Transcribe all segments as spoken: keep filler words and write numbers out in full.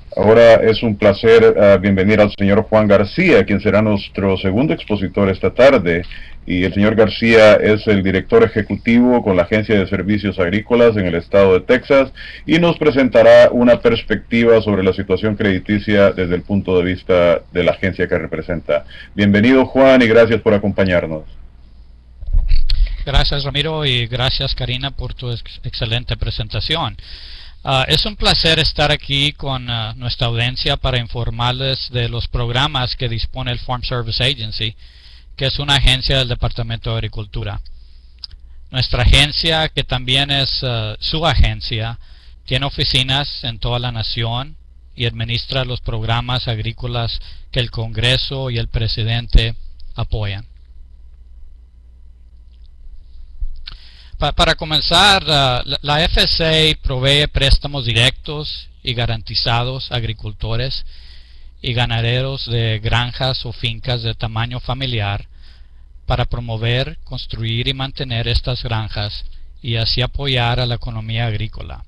Ahora es un placer uh, bienvenir al señor Juan García, quien será nuestro segundo expositor esta tarde. Y el señor García es el director ejecutivo con la Agencia de Servicios Agrícolas en el estado de Texas y nos presentará una perspectiva sobre la situación crediticia desde el punto de vista de la agencia que representa. Bienvenido, Juan, y gracias por acompañarnos. Gracias, Ramiro, y gracias, Karina, por tu ex excelente presentación. Uh, es un placer estar aquí con uh, nuestra audiencia para informarles de los programas que dispone el Farm Service Agency, que es una agencia del Departamento de Agricultura. Nuestra agencia, que también es uh, su agencia, tiene oficinas en toda la nación y administra los programas agrícolas que el Congreso y el Presidente apoyan. Pa para comenzar, uh, la, la F S A provee préstamos directos y garantizados a agricultores y ganaderos de granjas o fincas de tamaño familiar para promover, construir y mantener estas granjas y así apoyar a la economía agrícola.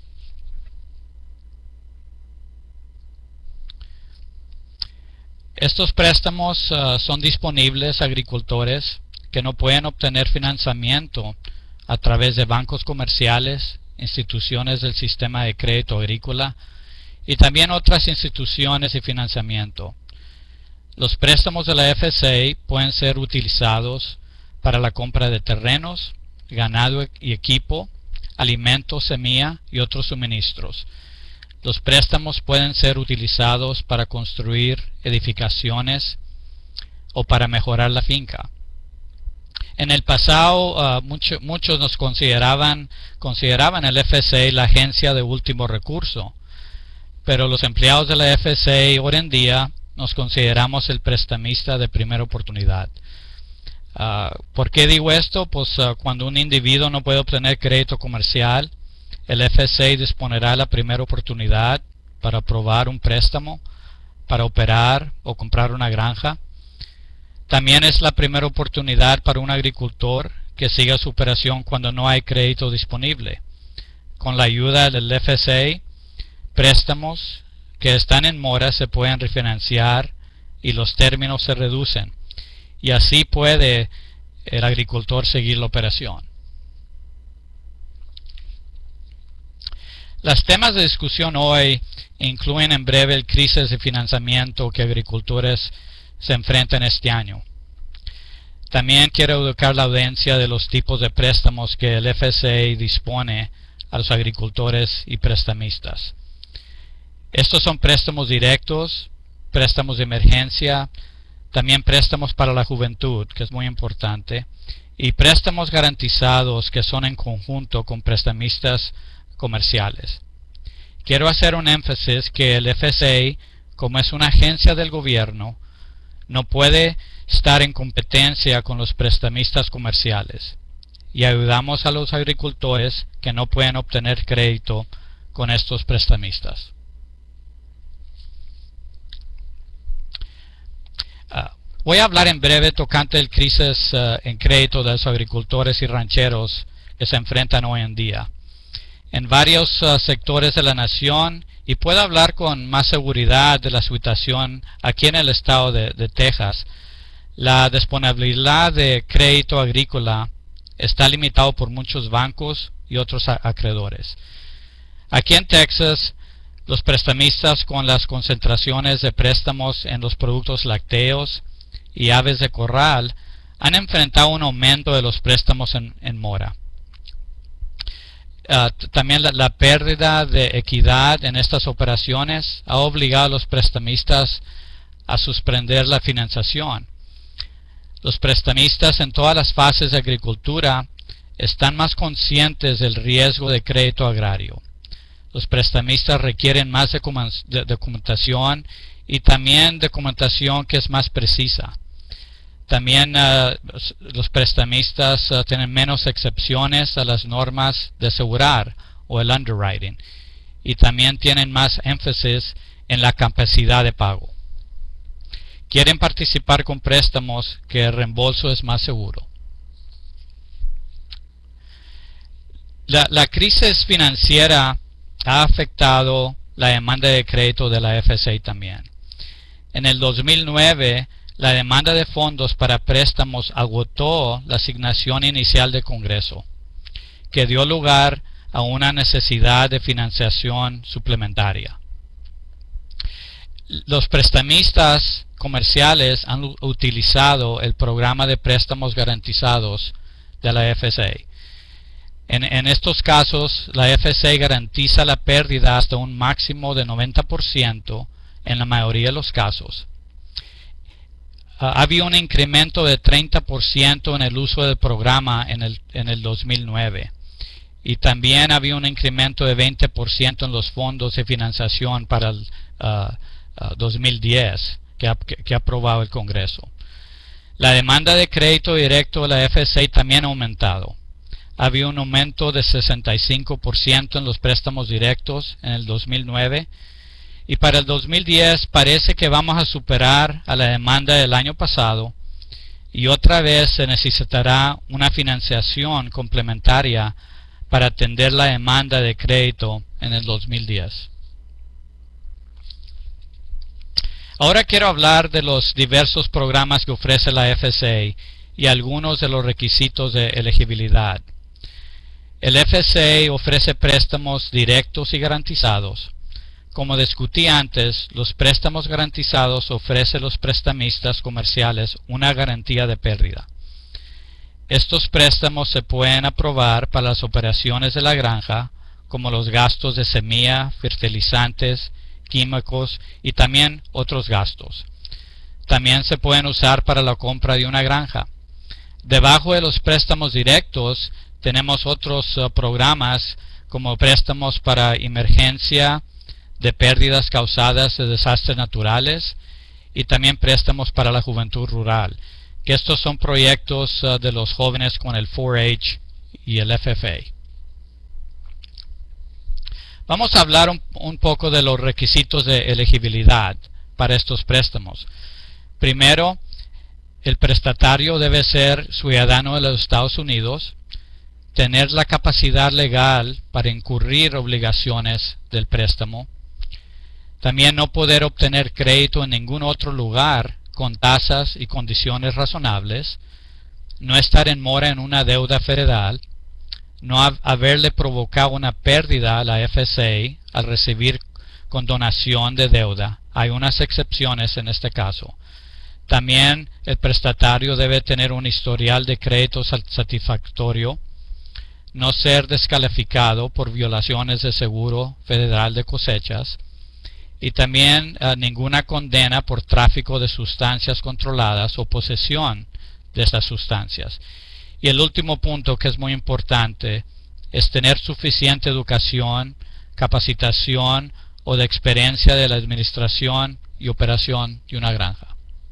Estos préstamos uh, son disponibles a agricultores que no pueden obtener financiamiento a través de bancos comerciales, instituciones del sistema de crédito agrícola y también otras instituciones de financiamiento. Los préstamos de la F S A pueden ser utilizados para la compra de terrenos, ganado y equipo, alimentos, semilla y otros suministros. Los préstamos pueden ser utilizados para construir edificaciones o para mejorar la finca. En el pasado, uh, mucho, muchos nos consideraban, consideraban el F S A la agencia de último recurso, pero los empleados de la F S A hoy en día nos consideramos el prestamista de primera oportunidad. Uh, ¿Por qué digo esto? Pues uh, cuando un individuo no puede obtener crédito comercial, el F S A disponerá la primera oportunidad para aprobar un préstamo, para operar o comprar una granja. También es la primera oportunidad para un agricultor que siga su operación cuando no hay crédito disponible. Con la ayuda del F S A, préstamos que están en mora se pueden refinanciar y los términos se reducen. Y así puede el agricultor seguir la operación. Los temas de discusión hoy incluyen en breve el crisis de financiamiento que agricultores se enfrentan este año. También quiero educar a la audiencia de los tipos de préstamos que el F S A dispone a los agricultores y prestamistas. Estos son préstamos directos, préstamos de emergencia, también préstamos para la juventud, que es muy importante, y préstamos garantizados que son en conjunto con prestamistas comerciales. Quiero hacer un énfasis que el F S A, como es una agencia del gobierno, no puede estar en competencia con los prestamistas comerciales y ayudamos a los agricultores que no pueden obtener crédito con estos prestamistas. Uh, voy a hablar en breve tocante el crisis uh, en crédito de los agricultores y rancheros que se enfrentan hoy en día en varios uh, sectores de la nación, y puedo hablar con más seguridad de la situación aquí en el estado de, de Texas. La disponibilidad de crédito agrícola está limitado por muchos bancos y otros acreedores. Aquí en Texas, los prestamistas con las concentraciones de préstamos en los productos lácteos y aves de corral han enfrentado un aumento de los préstamos en, en mora. Uh, también la, la pérdida de equidad en estas operaciones ha obligado a los prestamistas a suspender la financiación. Los prestamistas en todas las fases de agricultura están más conscientes del riesgo de crédito agrario. Los prestamistas requieren más de documentación y también documentación que es más precisa. También uh, los prestamistas uh, tienen menos excepciones a las normas de asegurar o el underwriting, y también tienen más énfasis en la capacidad de pago. Quieren participar con préstamos que el reembolso es más seguro. La, la crisis financiera ha afectado la demanda de crédito de la F S A también. En el dos mil nueve, la demanda de fondos para préstamos agotó la asignación inicial del Congreso, que dio lugar a una necesidad de financiación suplementaria. Los prestamistas comerciales han utilizado el programa de préstamos garantizados de la F S A. En, en estos casos, la F S A garantiza la pérdida hasta un máximo de noventa por ciento en la mayoría de los casos. Uh, había un incremento de treinta por ciento en el uso del programa en el, en el dos mil nueve. Y también había un incremento de veinte por ciento en los fondos de financiación para el uh, uh, dos mil diez que ha, que, que ha aprobado el Congreso. La demanda de crédito directo de la F S A también ha aumentado. Había un aumento de sesenta y cinco por ciento en los préstamos directos en el dos mil nueve y para el dos mil diez parece que vamos a superar a la demanda del año pasado y otra vez se necesitará una financiación complementaria para atender la demanda de crédito en el dos mil diez. Ahora quiero hablar de los diversos programas que ofrece la F S A y algunos de los requisitos de elegibilidad. El F S A ofrece préstamos directos y garantizados. Como discutí antes, los préstamos garantizados ofrecen a los prestamistas comerciales una garantía de pérdida. Estos préstamos se pueden aprobar para las operaciones de la granja, como los gastos de semilla, fertilizantes, químicos y también otros gastos. También se pueden usar para la compra de una granja. Debajo de los préstamos directos tenemos otros uh, programas como préstamos para emergencia de pérdidas causadas de desastres naturales y también préstamos para la juventud rural, que estos son proyectos uh, de los jóvenes con el cuatro H y el F F A. Vamos a hablar un, un poco de los requisitos de elegibilidad para estos préstamos. Primero, el prestatario debe ser ciudadano de los Estados Unidos, tener la capacidad legal para incurrir obligaciones del préstamo, también no poder obtener crédito en ningún otro lugar con tasas y condiciones razonables, no estar en mora en una deuda federal, no haberle provocado una pérdida a la F S A al recibir condonación de deuda. Hay unas excepciones en este caso. También el prestatario debe tener un historial de crédito satisfactorio, no ser descalificado por violaciones de seguro federal de cosechas y también uh, ninguna condena por tráfico de sustancias controladas o posesión de esas sustancias. Y el último punto que es muy importante es tener suficiente educación, capacitación o de experiencia de la administración y operación de una granja.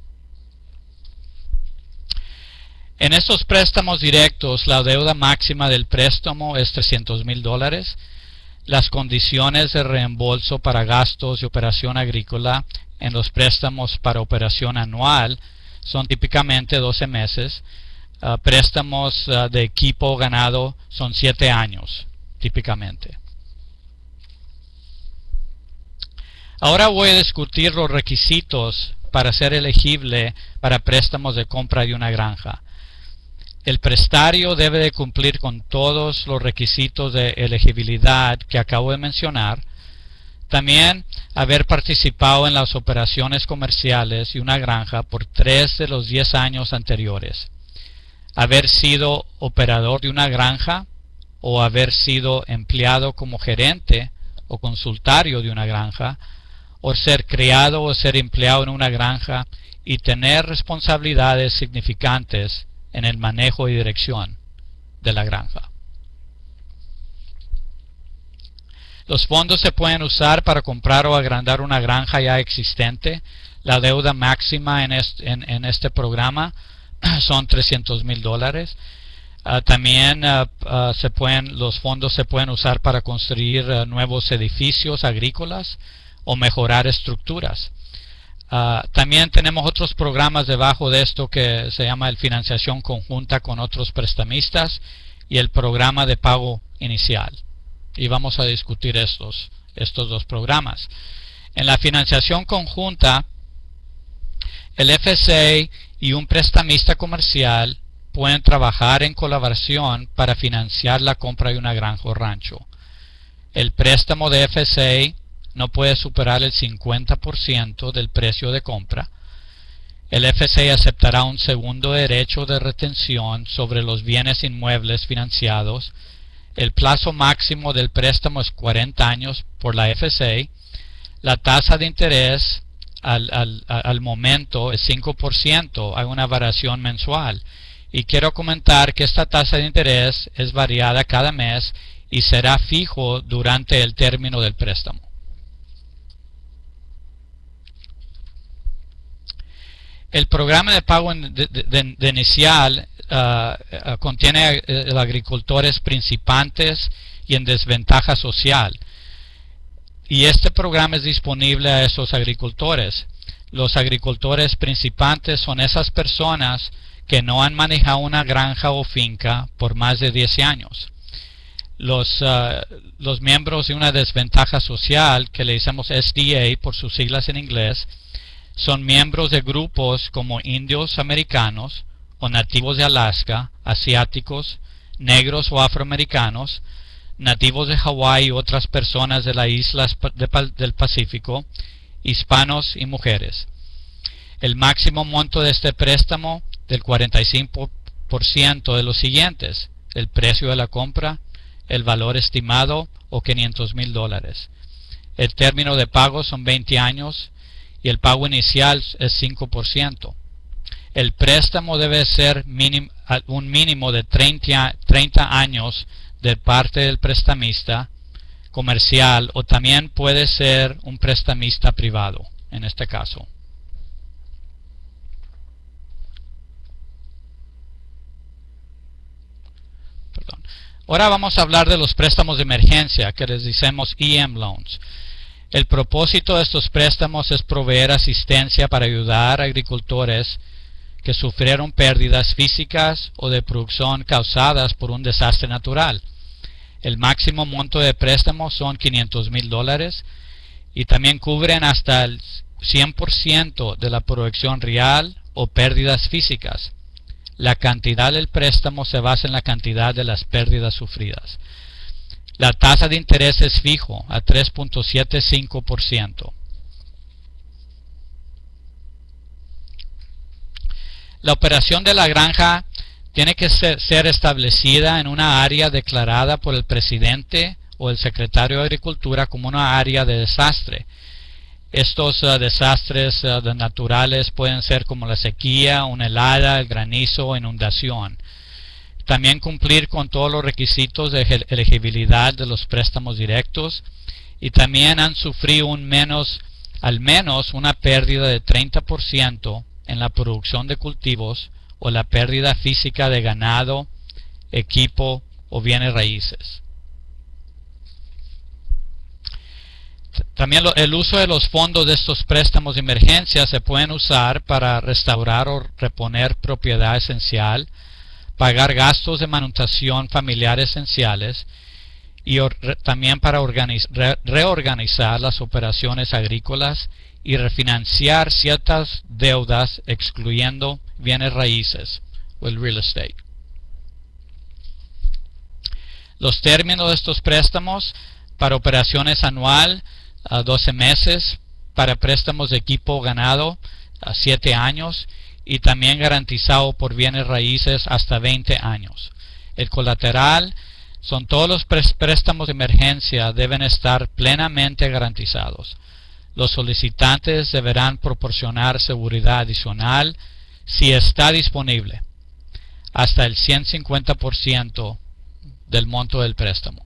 En estos préstamos directos, la deuda máxima del préstamo es trescientos mil dólares. Las condiciones de reembolso para gastos de operación agrícola en los préstamos para operación anual son típicamente doce meses. Uh, préstamos uh, de equipo ganado son siete años, típicamente. Ahora voy a discutir los requisitos para ser elegible para préstamos de compra de una granja. El prestario debe de cumplir con todos los requisitos de elegibilidad que acabo de mencionar. También haber participado en las operaciones comerciales de una granja por tres de los diez años anteriores. Haber sido operador de una granja o haber sido empleado como gerente o consultario de una granja, o ser criado o ser empleado en una granja y tener responsabilidades significantes en el manejo y dirección de la granja. Los fondos se pueden usar para comprar o agrandar una granja ya existente. La deuda máxima en este, en, en este programa son trescientos mil dólares. Uh, también uh, uh, se pueden, los fondos se pueden usar para construir uh, nuevos edificios agrícolas o mejorar estructuras. Uh, también tenemos otros programas debajo de esto que se llama el financiación conjunta con otros prestamistas y el programa de pago inicial. Y vamos a discutir estos estos dos programas. En la financiación conjunta, el F S A y un prestamista comercial pueden trabajar en colaboración para financiar la compra de una granja o rancho. El préstamo de F S A no puede superar el cincuenta por ciento del precio de compra. El F S A aceptará un segundo derecho de retención sobre los bienes inmuebles financiados. El plazo máximo del préstamo es cuarenta años por la F S A. La tasa de interés al, al, al momento es cinco por ciento, hay una variación mensual. Y quiero comentar que esta tasa de interés es variada cada mes y será fijo durante el término del préstamo. El programa de pago de, de, de, de inicial uh, uh, contiene uh, agricultores principiantes y en desventaja social. Y este programa es disponible a esos agricultores. Los agricultores principiantes son esas personas que no han manejado una granja o finca por más de diez años. Los, uh, los miembros de una desventaja social, que le decimos S D A por sus siglas en inglés, son miembros de grupos como indios americanos o nativos de Alaska, asiáticos, negros o afroamericanos, nativos de Hawái y otras personas de las islas del Pacífico, hispanos y mujeres. El máximo monto de este préstamo del cuarenta y cinco por ciento de los siguientes: el precio de la compra, el valor estimado o quinientos mil dólares. El término de pago son veinte años y el pago inicial es cinco por ciento. El préstamo debe ser mínimo, un mínimo de treinta, treinta años de parte del prestamista comercial, o también puede ser un prestamista privado en este caso. Perdón. Ahora vamos a hablar de los préstamos de emergencia, que les decimos E M loans. El propósito de estos préstamos es proveer asistencia para ayudar a agricultores que sufrieron pérdidas físicas o de producción causadas por un desastre natural. El máximo monto de préstamo son quinientos mil dólares y también cubren hasta el cien por ciento de la producción real o pérdidas físicas. La cantidad del préstamo se basa en la cantidad de las pérdidas sufridas. La tasa de interés es fijo a tres punto setenta y cinco por ciento. La operación de la granja tiene que ser, ser establecida en una área declarada por el presidente o el secretario de Agricultura como una área de desastre. Estos uh, desastres uh, naturales pueden ser como la sequía, una helada, el granizo o inundación. También cumplir con todos los requisitos de elegibilidad de los préstamos directos, y también han sufrido un menos, al menos una pérdida de treinta por ciento en la producción de cultivos o la pérdida física de ganado, equipo o bienes raíces. También lo, el uso de los fondos de estos préstamos de emergencia se pueden usar para restaurar o reponer propiedad esencial, pagar gastos de manutención familiar esenciales y or, re, también para organiz, re, reorganizar las operaciones agrícolas y refinanciar ciertas deudas, excluyendo bienes raíces o el real estate. Los términos de estos préstamos: para operaciones anual, a doce meses, para préstamos de equipo o ganado, a siete años, y también garantizado por bienes raíces hasta veinte años. El colateral son todos los préstamos de emergencia deben estar plenamente garantizados. Los solicitantes deberán proporcionar seguridad adicional si está disponible, hasta el ciento cincuenta por ciento del monto del préstamo.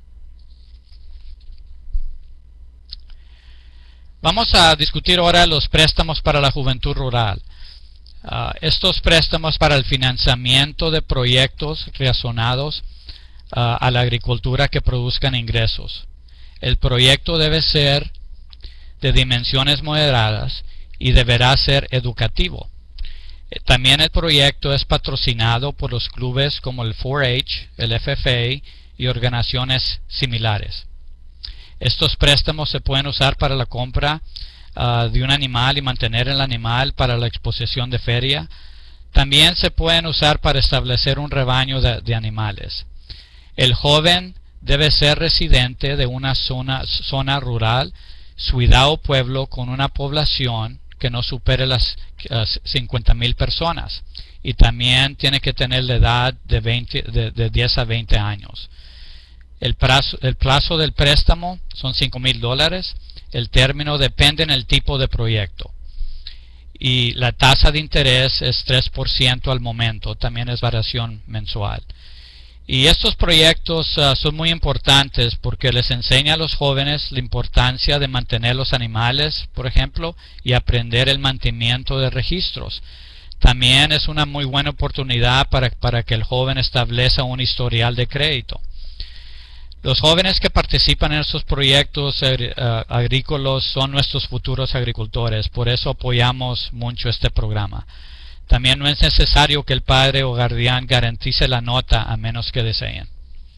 Vamos a discutir ahora los préstamos para la juventud rural. Uh, estos préstamos para el financiamiento de proyectos relacionados uh, a la agricultura que produzcan ingresos. El proyecto debe ser de dimensiones moderadas y deberá ser educativo. También el proyecto es patrocinado por los clubes como el cuatro H, el F F A y organizaciones similares. Estos préstamos se pueden usar para la compra uh, de un animal y mantener el animal para la exposición de feria. También se pueden usar para establecer un rebaño de, de animales. El joven debe ser residente de una zona, zona rural, ciudad o pueblo con una población que no supere las uh, cincuenta mil personas. Y también tiene que tener la edad de, veinte, de, de diez a veinte años. El plazo, el plazo del préstamo son cinco mil dólares. El término depende en el tipo de proyecto. Y la tasa de interés es tres por ciento al momento. También es variación mensual. Y estos proyectos uh, son muy importantes porque les enseña a los jóvenes la importancia de mantener los animales, por ejemplo, y aprender el mantenimiento de registros. También es una muy buena oportunidad para, para que el joven establezca un historial de crédito. Los jóvenes que participan en estos proyectos uh, agrícolas son nuestros futuros agricultores, por eso apoyamos mucho este programa. También no es necesario que el padre o guardián garantice la nota a menos que deseen.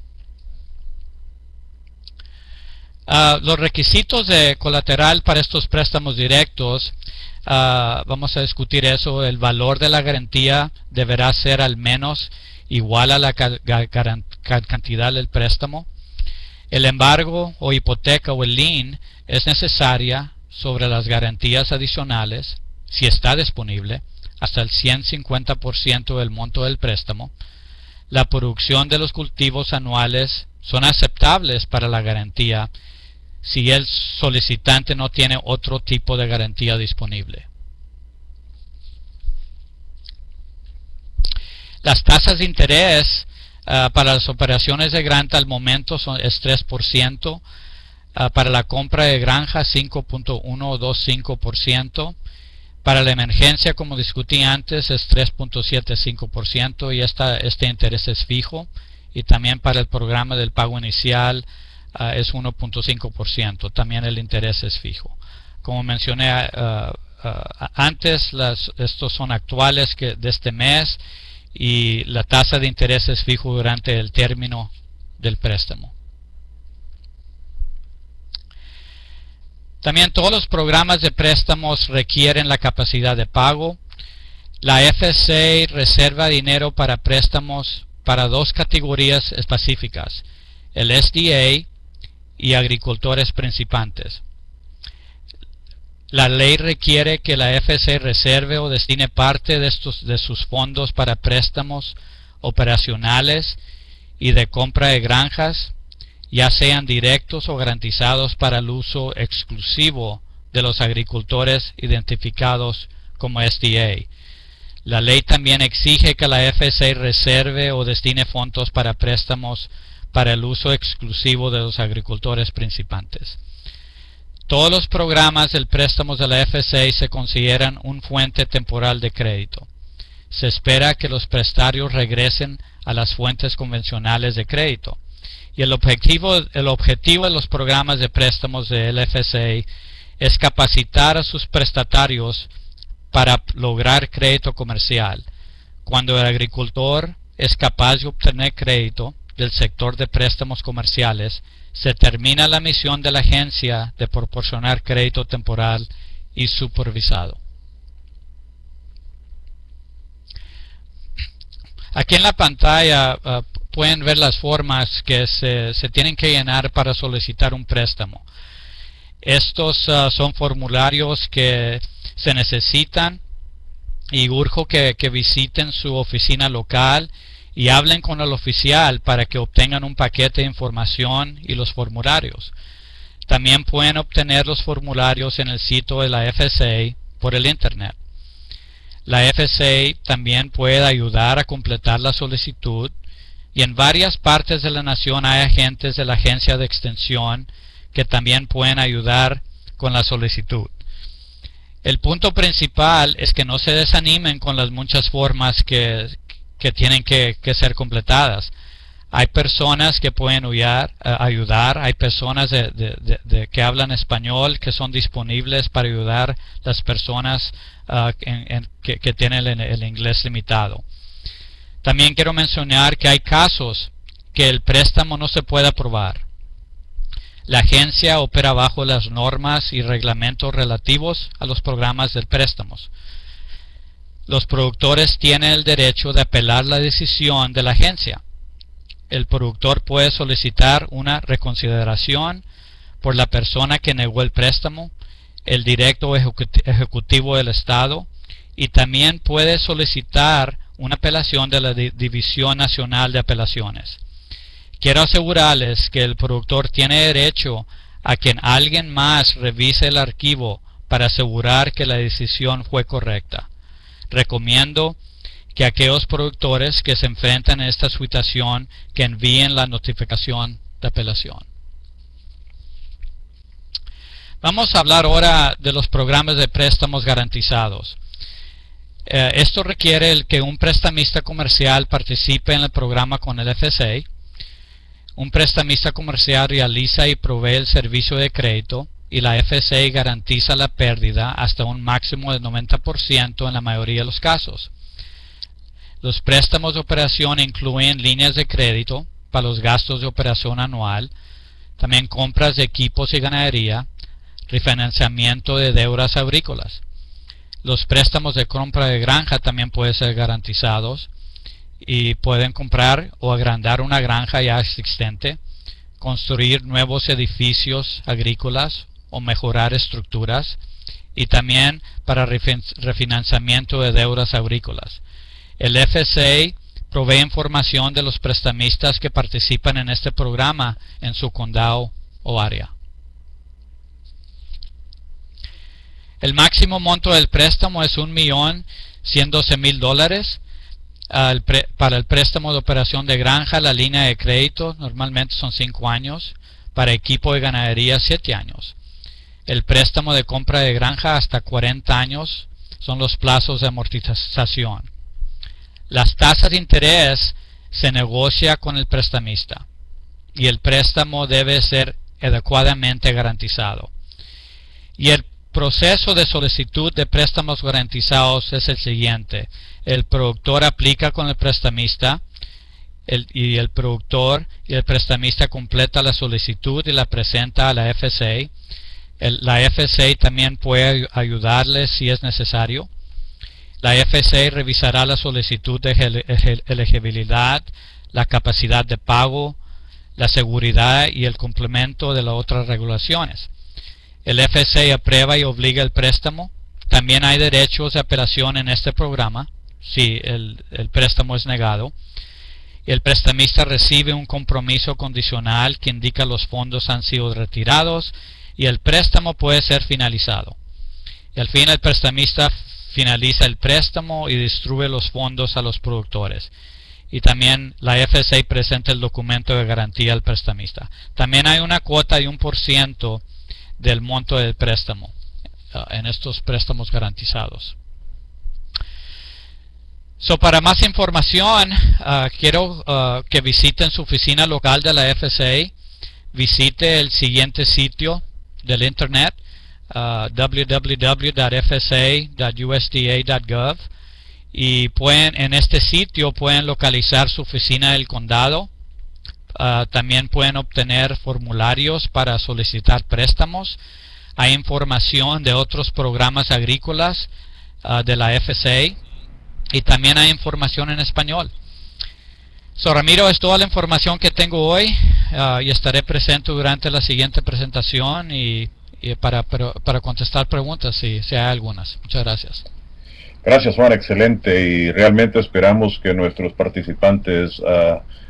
Uh, los requisitos de colateral para estos préstamos directos, uh, vamos a discutir eso. El valor de la garantía deberá ser al menos igual a la ca ca cantidad del préstamo. El embargo o hipoteca o el lien es necesaria sobre las garantías adicionales, si está disponible, hasta el ciento cincuenta por ciento del monto del préstamo. La producción de los cultivos anuales son aceptables para la garantía si el solicitante no tiene otro tipo de garantía disponible. Las tasas de interés uh, para las operaciones de granja al momento son, es tres por ciento, uh, para la compra de granja cinco punto ciento veinticinco por ciento, para la emergencia, como discutí antes, es tres punto setenta y cinco por ciento y esta, este interés es fijo, y también para el programa del pago inicial uh, es uno punto cinco por ciento, también el interés es fijo. Como mencioné uh, uh, antes, las, estos son actuales que de este mes, y la tasa de interés es fijo durante el término del préstamo. También todos los programas de préstamos requieren la capacidad de pago. La F S A reserva dinero para préstamos para dos categorías específicas, el S D A y agricultores principiantes. La ley requiere que la F S A reserve o destine parte de, estos, de sus fondos para préstamos operacionales y de compra de granjas, ya sean directos o garantizados para el uso exclusivo de los agricultores identificados como S D A. La ley también exige que la F S A reserve o destine fondos para préstamos para el uso exclusivo de los agricultores principiantes. Todos los programas de préstamos de la F S A se consideran una fuente temporal de crédito. Se espera que los prestatarios regresen a las fuentes convencionales de crédito. Y el objetivo, el objetivo de los programas de préstamos de la F S A es capacitar a sus prestatarios para lograr crédito comercial. Cuando el agricultor es capaz de obtener crédito del sector de préstamos comerciales, se termina la misión de la agencia de proporcionar crédito temporal y supervisado. Aquí en la pantalla uh, pueden ver las formas que se, se tienen que llenar para solicitar un préstamo. Estos uh, son formularios que se necesitan, y urjo que, que visiten su oficina local y hablen con el oficial para que obtengan un paquete de información y los formularios. También pueden obtener los formularios en el sitio de la F S A por el internet. La F S A también puede ayudar a completar la solicitud, y en varias partes de la nación hay agentes de la agencia de extensión que también pueden ayudar con la solicitud. El punto principal es que no se desanimen con las muchas formas que, que tienen que, que ser completadas. Hay personas que pueden ayudar, uh, ayudar hay personas de, de, de, de que hablan español que son disponibles para ayudar a las personas uh, en, en, que, que tienen el, el inglés limitado. También quiero mencionar que hay casos que el préstamo no se puede aprobar. La agencia opera bajo las normas y reglamentos relativos a los programas de préstamos. Los productores tienen el derecho de apelar la decisión de la agencia. El productor puede solicitar una reconsideración por la persona que negó el préstamo, el director ejecutivo del Estado, y también puede solicitar una apelación de la División Nacional de Apelaciones. Quiero asegurarles que el productor tiene derecho a que alguien más revise el archivo para asegurar que la decisión fue correcta. Recomiendo que aquellos productores que se enfrentan a esta situación que envíen la notificación de apelación. Vamos a hablar ahora de los programas de préstamos garantizados. Eh, esto requiere el que un prestamista comercial participe en el programa con el F S A. Un prestamista comercial realiza y provee el servicio de crédito y la F S A garantiza la pérdida hasta un máximo del noventa por ciento en la mayoría de los casos. Los préstamos de operación incluyen líneas de crédito para los gastos de operación anual, también compras de equipos y ganadería, refinanciamiento de deudas agrícolas. Los préstamos de compra de granja también pueden ser garantizados y pueden comprar o agrandar una granja ya existente, construir nuevos edificios agrícolas o mejorar estructuras, y también para refinanciamiento de deudas agrícolas. El F S A provee información de los prestamistas que participan en este programa en su condado o área. El máximo monto del préstamo es un millón ciento doce mil dólares. Uh, para el préstamo de operación de granja, la línea de crédito normalmente son cinco años. Para equipo de ganadería, siete años. El préstamo de compra de granja hasta cuarenta años son los plazos de amortización. Las tasas de interés se negocia con el prestamista y el préstamo debe ser adecuadamente garantizado. Y el proceso de solicitud de préstamos garantizados es el siguiente. El productor aplica con el prestamista el, y el productor y el prestamista completa la solicitud y la presenta a la F S A. El, la F S A también puede ayudarle si es necesario. La F S A revisará la solicitud de elegibilidad, la capacidad de pago, la seguridad y el cumplimiento de las otras regulaciones. El F S A aprueba y obliga el préstamo. También hay derechos de apelación en este programa si el, el préstamo es negado. El prestamista recibe un compromiso condicional que indica los fondos han sido retirados y el préstamo puede ser finalizado. Y al fin el prestamista finaliza el préstamo y distribuye los fondos a los productores. Y también la F S A presenta el documento de garantía al prestamista. También hay una cuota de un por ciento del monto del préstamo uh, en estos préstamos garantizados. So, para más información, uh, quiero uh, que visiten su oficina local de la F S A. Visite el siguiente sitio del internet, uh, w w w punto f s a punto u s d a punto gov, y pueden, en este sitio pueden localizar su oficina del condado. Uh, también pueden obtener formularios para solicitar préstamos. Hay información de otros programas agrícolas uh, de la F S A y también hay información en español. So, Ramiro, es toda la información que tengo hoy uh, y estaré presente durante la siguiente presentación y, y para, para, para contestar preguntas si, si hay algunas. Muchas gracias. Gracias, Juan, excelente, y realmente esperamos que nuestros participantes uh,